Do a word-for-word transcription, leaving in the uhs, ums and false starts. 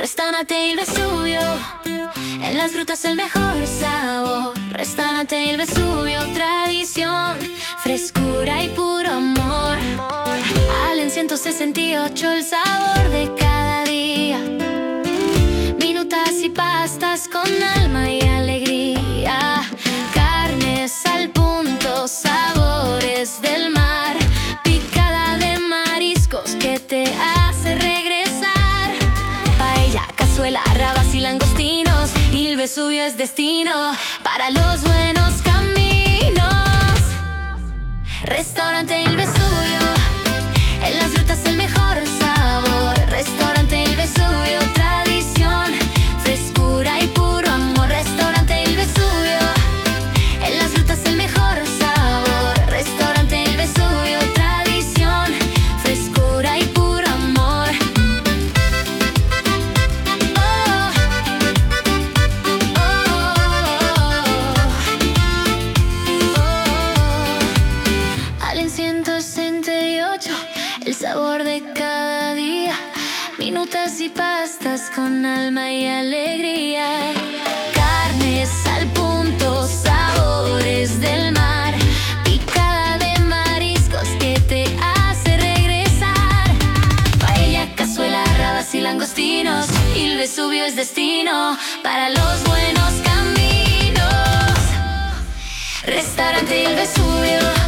Restaurante Il Vesuvio, en las frutas el mejor sabor. Restaurante Il Vesuvio, tradición, frescura y puro amor. Allen ciento sesenta y ocho, el sabor de cada día. Minutas y pastas con alma y alegría. Carnes al punto, sabores del mar. Picada de mariscos que te hace regresar. Paella, cazuela, rabas y langostinos. Il Vesuvio es destino para los buenos caminos. Restaurante Il Vesuvio, en las frutas el mejor sabor. Restaurante Il Vesuvio, tradición, frescura y puro amor. Restaurante Il Vesuvio, en las frutas el mejor sabor. Restaurante Il Vesuvio, tradición, frescura y puro amor. Oh, oh, oh. Allen ciento sesenta y ocho, el sabor de cada día. Minutas y pastas con alma y alegría. Carnes al punto, sabores del mar. Picada de mariscos que te hace regresar. Paella, cazuela, rabas y langostinos. Il Vesuvio es destino para los buenos caminos. Restaurante Il Vesuvio.